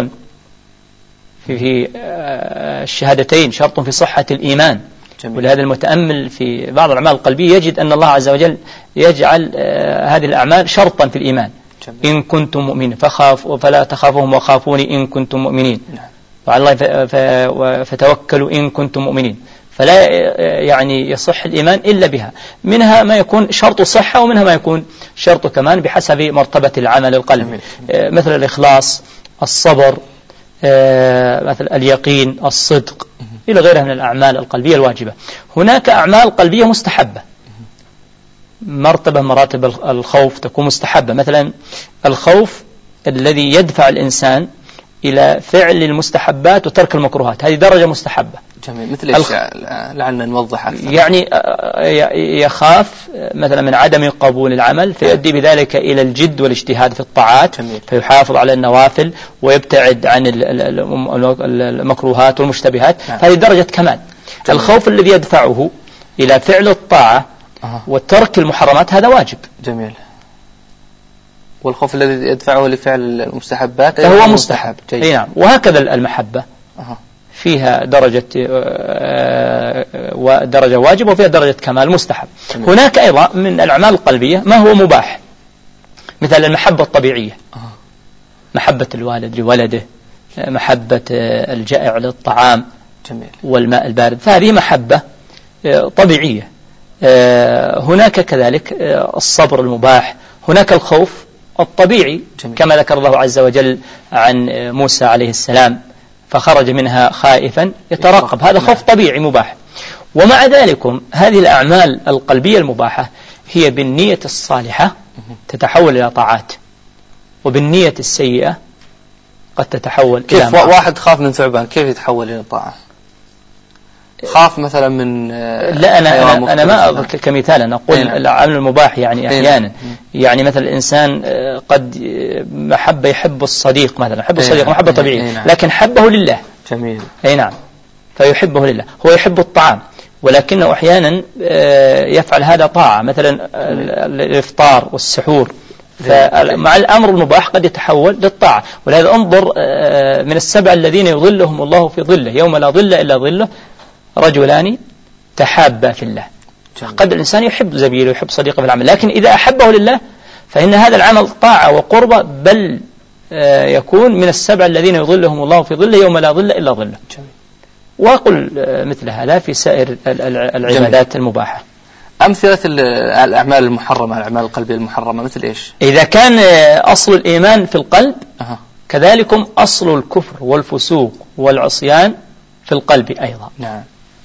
في الشهادتين، شرط في صحة الإيمان. جميل. ولهذا المتأمل في بعض الأعمال القلبية يجد أن الله عز وجل يجعل هذه الأعمال شرطا في الإيمان. جميل. إن كنتم مؤمنين فخاف فلا تخافوهم وخافوني إن كنتم مؤمنين. نعم. وعلى الله فتوكلوا إن كنتم مؤمنين. فلا يعني يصح الإيمان إلا بها، منها ما يكون شرط صحة ومنها ما يكون شرط كمان بحسب مرتبة العمل القلبي. مثل الإخلاص الصبر، مثل اليقين، الصدق، إلى غيرها من الأعمال القلبية الواجبة. هناك أعمال قلبية مستحبة، مرتبة مراتب الخوف تكون مستحبة، مثلا الخوف الذي يدفع الإنسان إلى فعل المستحبات وترك المكروهات، هذه درجة مستحبة. جميل. مثل إيش لعلنا نوضح أكثر؟ يعني يخاف مثلا من عدم قبول العمل فيؤدي بذلك إلى الجد والاجتهاد في الطاعات. جميل. فيحافظ على النوافل ويبتعد عن المكروهات والمشتبهات. نعم. هذه درجة كمال. جميل. الخوف الذي يدفعه إلى فعل الطاعة أه. وترك المحرمات هذا واجب. جميل. والخوف الذي يدفعه لفعل المستحبات فهو مستحب. أي نعم. وهكذا المحبة أه. فيها درجة ودرجة واجب وفيها درجة كمال مستحب. جميل. هناك أيضا من الأعمال القلبية ما هو مباح، مثل المحبة الطبيعية، أه. محبة الوالد لولده، محبة الجائع للطعام. جميل. والماء البارد، فهذه محبة طبيعية. هناك كذلك الصبر المباح، هناك الخوف الطبيعي. جميل. كما ذكر الله عز وجل عن موسى عليه السلام فخرج منها خائفا يترقب، هذا خوف طبيعي مباح. ومع ذلك هذه الأعمال القلبية المباحة هي بالنية الصالحة تتحول إلى طاعات، وبالنية السيئة قد تتحول كيف إلى معاصي. واحد خاف من ثعبان كيف يتحول إلى طاعة؟ خاف مثلا من لا أنا أنا, أنا ما أقول كمثال، أنا أقول العمل المباح يعني أحيانا يعني مثل الإنسان قد محبة يحب الصديق مثلا، يحب الصديق محبة طبيعية لكن حبه لله. جميل. أي نعم. فيحبه لله، هو يحب الطعام ولكنه أحيانا يفعل هذا طاعة، مثلا الإفطار والسحور، فمع الأمر المباح قد يتحول للطاعة. ولهذا انظر من السبع الذين يظلهم الله في ظله يوم لا ظل إلا ظله رجلان تحابا في الله. قد الإنسان يحب زميله ويحب صديقه في العمل، لكن إذا أحبه لله فإن هذا العمل طاعة وقربة، بل يكون من السبع الذين يظلهم الله في ظله يوم لا ظل إلا ظله. وأقول مثل هذا في سائر العبادات المباحة. أمثلة الأعمال المحرمة، الأعمال القلبية المحرمة مثل إيش؟ إذا كان أصل الإيمان في القلب أه. كذلكم أصل الكفر والفسوق والعصيان في القلب أيضا. نعم.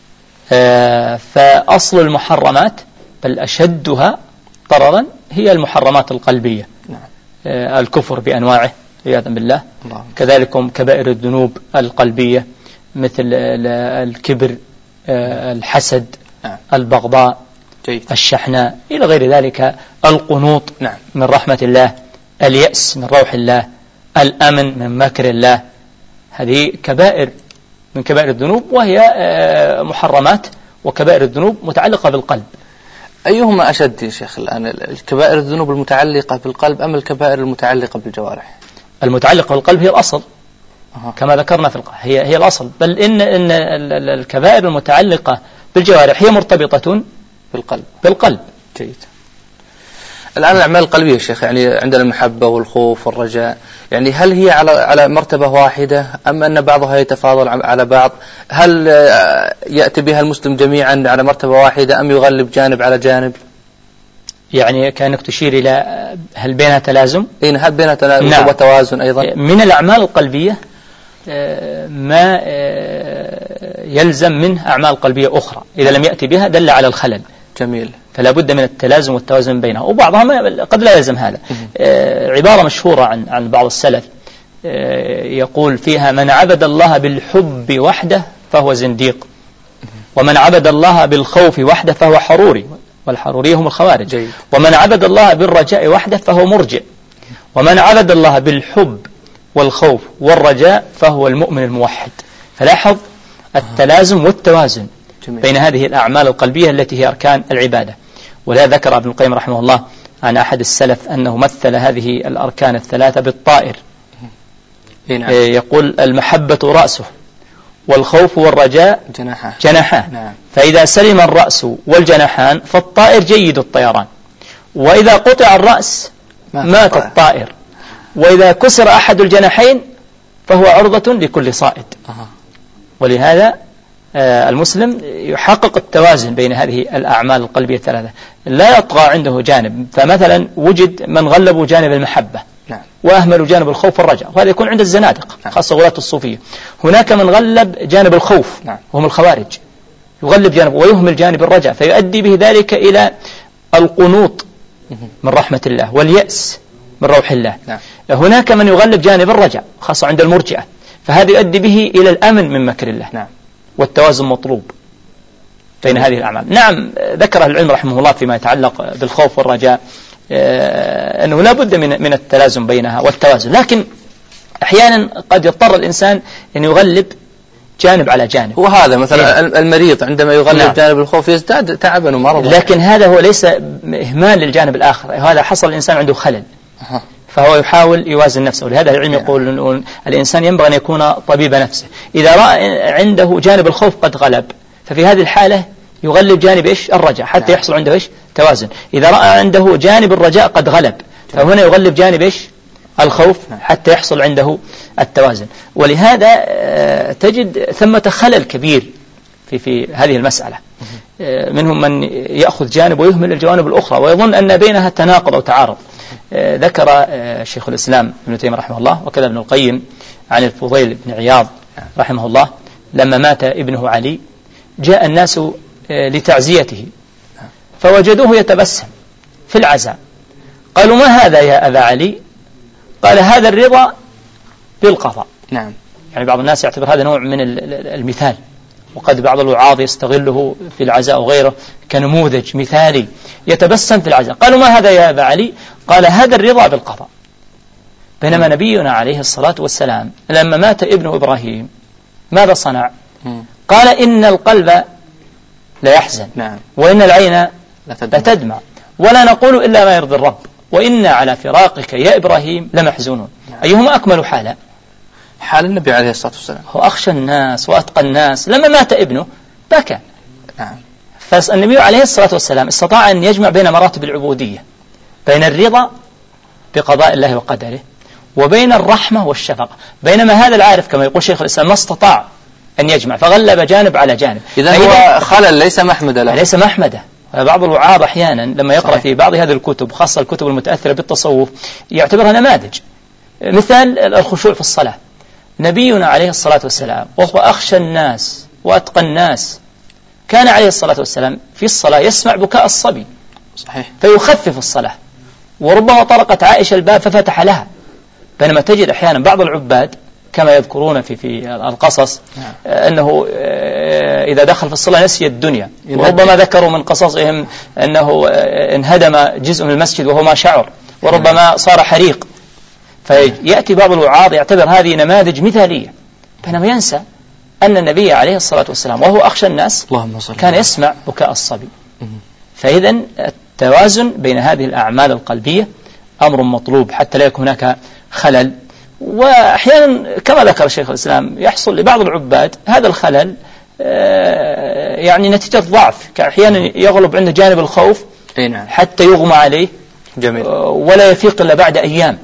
آه فأصل المحرمات بل أشدها ضررا هي المحرمات القلبية. نعم. آه الكفر بأنواعه عياذا بالله. الله. كذلكم كبائر الذنوب القلبية مثل الكبر، آه الحسد، نعم. البغضاء، جيد. الشحناء إلى غير ذلك، القنوط، نعم. من رحمة الله، اليأس من روح الله، الأمن من مكر الله. هذه كبائر من كبائر الذنوب، وهي محرمات وكبائر الذنوب متعلقة بالقلب. أيهما أشد يا شيخ الآن، الكبائر الذنوب المتعلقة بالقلب أم الكبائر المتعلقة بالجوارح؟ المتعلقة بالقلب هي الأصل. أه. كما ذكرنا في القلب هي هي الأصل، بل إن إن الكبائر المتعلقة بالجوارح هي مرتبطة بالقلب. بالقلب. جيد. الآن الأعمال القلبية يا شيخ، يعني عندنا المحبة والخوف والرجاء، يعني هل هي على على مرتبة واحدة أم أن بعضها يتفاضل على بعض؟ هل يأتي بها المسلم جميعا على مرتبة واحدة أم يغلب جانب على جانب؟ يعني كأنك تشير إلى هل بينها تلازم؟ إن هل بينها تلازم؟ نعم. وتوازن أيضا من الأعمال القلبية ما يلزم منه أعمال قلبية أخرى إذا لم يأتي بها دل على الخلل. جميل. فلا بد من التلازم والتوازن بينها، وبعضها قد لا يلزم هذا. آه عبارة مشهورة عن عن بعض السلف آه يقول فيها: من عبد الله بالحب وحده فهو زنديق، ومن عبد الله بالخوف وحده فهو حروري، والحروري هم الخوارج. جيد. ومن عبد الله بالرجاء وحده فهو مرجئ، ومن عبد الله بالحب والخوف والرجاء فهو المؤمن الموحد. فلاحظ التلازم والتوازن جميل. بين هذه الأعمال القلبية التي هي أركان العبادة. ولهذا ذكر ابن القيم رحمه الله عن أحد السلف أنه مثل هذه الأركان الثلاثة بالطائر. نعم. يقول: المحبة رأسه، والخوف والرجاء جناحان, جناحان. نعم. فإذا سلم الرأس والجناحان فالطائر جيد الطيران، وإذا قطع الرأس مات الطائر، وإذا كسر أحد الجناحين فهو عرضة لكل صائد. أه. ولهذا المسلم يحقق التوازن بين هذه الأعمال القلبية الثلاثة، لا يطغى عنده جانب. فمثلا وجد من غلبوا جانب المحبة، نعم. وأهملوا جانب الخوف والرجاء، وهذا يكون عند الزنادق خاصة غلاة الصوفية. هناك من غلب جانب الخوف وهم الخوارج، يغلب جانب ويهمل جانب الرجاء، فيؤدي به ذلك إلى القنوط من رحمة الله واليأس من روح الله. هناك من يغلب جانب الرجاء خاصة عند المرجئة، فهذا يؤدي به إلى الأمن من مكر الله. والتوازن مطلوب بين هذه الأعمال. نعم، ذكر أهل العلم رحمه الله فيما يتعلق بالخوف والرجاء أنه لا بد من من التلازم بينها والتوازن، لكن أحيانا قد يضطر الإنسان أن يغلب جانب على جانب. وهذا مثلا إيه؟ المريض عندما يغلب نعم. جانب الخوف يزداد تعبا ومرضا، لكن هذا هو ليس إهمال للجانب الآخر، هذا حصل الإنسان عنده خلل أه. فهو يحاول يوازن نفسه. ولهذا العلم يقول الإنسان ينبغي أن يكون طبيب نفسه. إذا رأى عنده جانب الخوف قد غلب، ففي هذه الحالة يغلب جانب إيش الرجاء حتى نعم. يحصل عنده إيش توازن. إذا رأى عنده جانب الرجاء قد غلب، فهنا يغلب جانب إيش الخوف حتى يحصل عنده التوازن. ولهذا تجد ثمة خلل كبير في في هذه المسألة. منهم من يأخذ جانب ويهمل الجوانب الأخرى ويظن أن بينها تناقض أو تعارض. ذكر شيخ الإسلام ابن تيمية رحمه الله وكذا ابن القيم عن الفضيل بن عياض رحمه الله لما مات ابنه علي جاء الناس لتعزيته فوجدوه يتبسم في العزاء، قالوا ما هذا يا أبا علي؟ قال هذا الرضا بالقضاء. نعم. يعني بعض الناس يعتبر هذا نوع من المثال، وقد بعض الوعاظ يستغله في العزاء وغيره كنموذج مثالي يتبسم في العزاء. قالوا ما هذا يا أبا علي؟ قال هذا الرضا بالقضاء. بينما نبينا عليه الصلاة والسلام لما مات ابنه إبراهيم ماذا صنع؟ قال إن القلب لا يحزن نعم. وإن العين لا تدمع ولا نقول إلا ما يرضي الرب وإنا على فراقك يا إبراهيم لمحزونون. نعم. أيهما أكمل حالا؟ حال النبي عليه الصلاة والسلام، هو أخشى الناس وأتقى الناس. لما مات ابنه بكى. نعم. فالنبي عليه الصلاة والسلام استطاع أن يجمع بين مراتب العبودية، بين الرضا بقضاء الله وقدره وبين الرحمة والشفقة، بينما هذا العارف كما يقول شيخ الإسلام ما استطاع أن يجمع فغلب جانب على جانب. إذا هو خلل ليس محمدة له، ليس محمدة. بعض الوعاظ أحيانا لما يقرأ صحيح. في بعض هذه الكتب خاصة الكتب المتأثرة بالتصوف يعتبرها نماذج. مثال الخشوع في الصلاة، نبينا عليه الصلاة والسلام وهو أخشى الناس وأتقى الناس كان عليه الصلاة والسلام في الصلاة يسمع بكاء الصبي صحيح. فيخفف الصلاة، وربما طرقت عائشة الباب ففتح لها. بينما تجد أحيانا بعض العباد كما يذكرون في في القصص أنه إذا دخل في الصلاة نسي الدنيا، وربما ذكروا من قصصهم أنه انهدم جزء من المسجد وهو ما شعر، وربما صار حريق. فيأتي بعض الوعاظ يعتبر هذه نماذج مثالية، بينما ينسى أن النبي عليه الصلاة والسلام وهو أخشى الناس كان يسمع بكاء الصبي. فإذا التوازن بين هذه الأعمال القلبية أمر مطلوب حتى لا يكون هناك خلل. وأحيانا كما ذكر شيخ الإسلام يحصل لبعض العباد هذا الخلل يعني نتيجة ضعف، كأحيانا يغلب عنده جانب الخوف حتى يغمى عليه جميل. ولا يفيق إلا بعد أيام،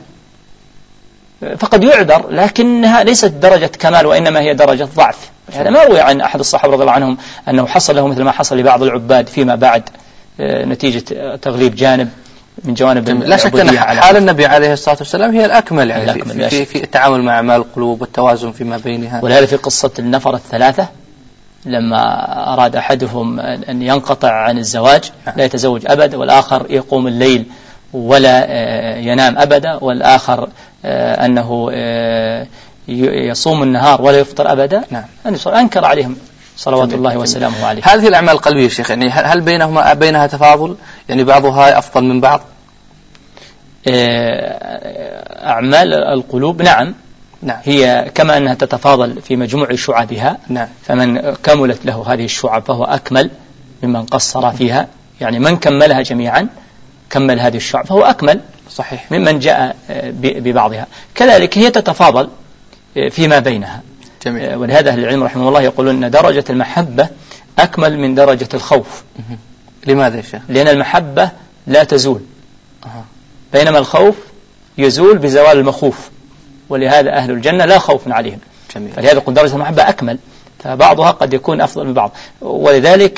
فقد يعذر، لكنها ليست درجة كمال وإنما هي درجة ضعف. هذا ما روي عن أحد الصحابة رضي الله عنهم أنه حصل له مثل ما حصل لبعض العباد فيما بعد نتيجة تغليب جانب من جوانب. لا شك أن حال النبي عليه الصلاة والسلام هي الأكمل يعني الأكمل في, في التعامل مع أعمال القلوب والتوازن فيما بينها. ولهذا في قصة النفر الثلاثة لما أراد أحدهم أن ينقطع عن الزواج لا يتزوج أبدا، والآخر يقوم الليل ولا ينام أبدا، والآخر أنه يصوم النهار ولا يفطر أبدا. نعم. أنكر عليهم صلوات جميل. الله وسلامه عليه. هذه الأعمال القلبية شيخ يعني هل بينهما بينها تفاضل، يعني بعضها أفضل من بعض؟ أعمال القلوب نعم. نعم. هي كما أنها تتفاضل في مجموع شعبها. نعم. فمن كملت له هذه الشعب فهو أكمل ممن قصر فيها، يعني من كملها جميعا كمل هذه الشعب فهو أكمل صحيح ممن جاء ببعضها. كذلك هي تتفاضل فيما بينها. جميل. ولهذا أهل العلم رحمه الله يقولون أن درجة المحبة أكمل من درجة الخوف. لماذا يا شيخ؟ لأن المحبة لا تزول أه. بينما الخوف يزول بزوال المخوف، ولهذا أهل الجنة لا خوف عليهم. جميل. فلهذا قل درجة المحبة أكمل، فبعضها قد يكون أفضل من بعض. ولذلك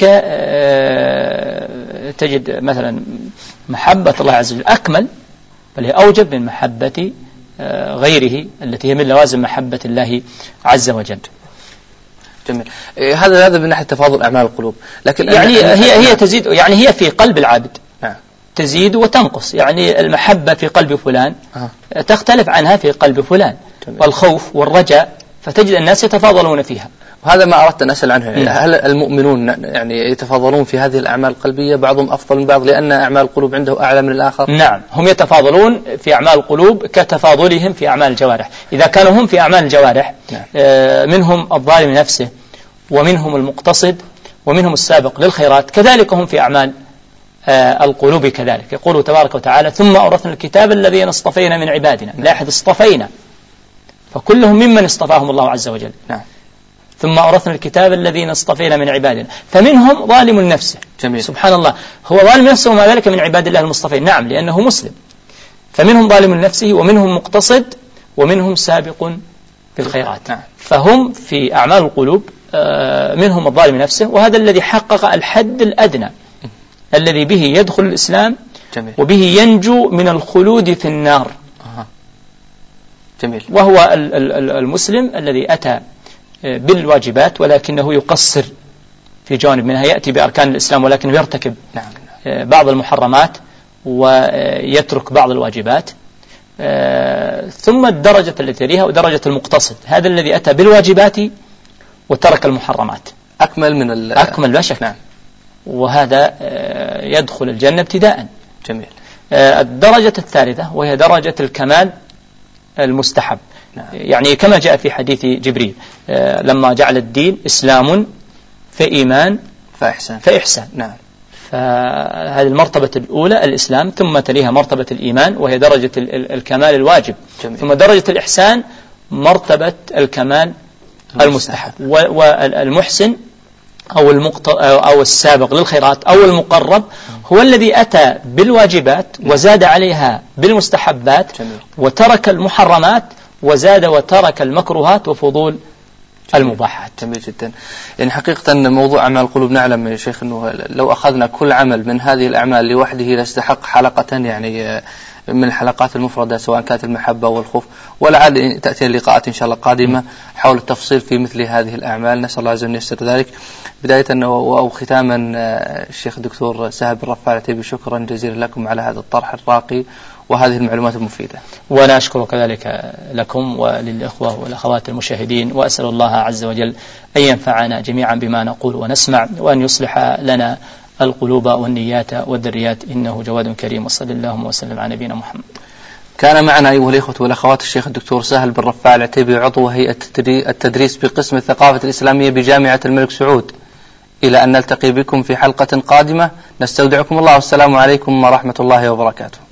تجد مثلا محبة الله عز وجل أكمل، بل هي أوجب من محبة غيره التي هي من لوازم محبة الله عز وجل. جميل. هذا هذا من ناحية تفاضل أعمال القلوب، لكن يعني هي هي تزيد، يعني هي في قلب العبد نعم. تزيد وتنقص، يعني المحبة في قلب فلان أه. تختلف عنها في قلب فلان. جميل. والخوف والرجاء فتجد الناس يتفاضلون فيها. وهذا ما أردت أن أسأل عنه، يعني هل المؤمنون يعني يتفاضلون في هذه الأعمال القلبية، بعضهم أفضل من بعض لأن أعمال القلوب عنده أعلى من الآخر؟ نعم، هم يتفاضلون في أعمال القلوب كتفاضلهم في أعمال الجوارح. إذا كانوا هم في أعمال الجوارح نعم. منهم الظالم نفسه، ومنهم المقتصد، ومنهم السابق للخيرات، كذلك هم في أعمال القلوب كذلك. يقول تبارك وتعالى: ثم أورثنا الكتاب الذين اصطفينا من عبادنا. لا أحد اصطفينا، فكلهم ممن اصطفاهم الله عز وجل. نعم. ثم أورثنا الكتاب الذين اصطفينا من عبادنا، فمنهم ظالم نفسه. جميل. سبحان الله، هو ظالم نفسه وما ذلك من عباد الله المصطفين. نعم، لأنه مسلم. فمنهم ظالم نفسه، ومنهم مقتصد، ومنهم سابق في الخيرات. نعم. فهم في أعمال القلوب منهم الظالم نفسه، وهذا الذي حقق الحد الأدنى الذي به يدخل الإسلام. جميل. وبه ينجو من الخلود في النار. أه. جميل. وهو المسلم الذي أتى بالواجبات ولكنه يقصر في جانب منها، يأتي بأركان الإسلام ولكنه يرتكب نعم. بعض المحرمات ويترك بعض الواجبات. ثم الدرجة التي تليها ودرجة المقتصد، هذا الذي أتى بالواجبات وترك المحرمات، أكمل من أكمل لا شك. نعم. وهذا يدخل الجنة ابتداء. جميل. الدرجة الثالثة وهي درجة الكمال المستحب. نعم. يعني كما جاء في حديث جبريل لما جعل الدين إسلام فإيمان فإحسان فإحسان. نعم. فهذه المرتبة الأولى الإسلام، ثم تليها مرتبة الإيمان وهي درجة الكمال الواجب. جميل. ثم درجة الإحسان مرتبة الكمال المستحب. والمحسن أو المقت... أو السابق للخيرات أو المقرب هو الذي أتى بالواجبات وزاد عليها بالمستحبات. جميل. وترك المحرمات وزاد وترك المكروهات وفضول المباحات. جميل جدا. يعني حقيقة أن موضوع أعمال القلوب نعلم يا شيخ أنه لو أخذنا كل عمل من هذه الأعمال لوحده لاستحق حلقة يعني من الحلقات المفردة، سواء كانت المحبة والخوف، ولعل تأتي اللقاءات إن شاء الله قادمة حول التفصيل في مثل هذه الأعمال. نسأل الله عز وجل ييسر ذلك. بداية أو ختاما الشيخ الدكتور سهل بن رفاع العتيبي، شكرا جزيلا لكم على هذا الطرح الراقي وهذه المعلومات المفيدة. وأنا أشكر كذلك لكم وللإخوة والأخوات المشاهدين، وأسأل الله عز وجل أن ينفعنا جميعا بما نقول ونسمع، وأن يصلح لنا القلوب والنيات والذريات، إنه جواد كريم. وصلى اللهم وسلم على نبينا محمد. كان معنا أيها الإخوة والأخوات الشيخ الدكتور سهل بن رفاع العتيبي، عضو هيئة التدريس بقسم الثقافة الإسلامية بجامعة الملك سعود. إلى أن نلتقي بكم في حلقة قادمة، نستودعكم الله والسلام عليكم ورحمة الله وبركاته.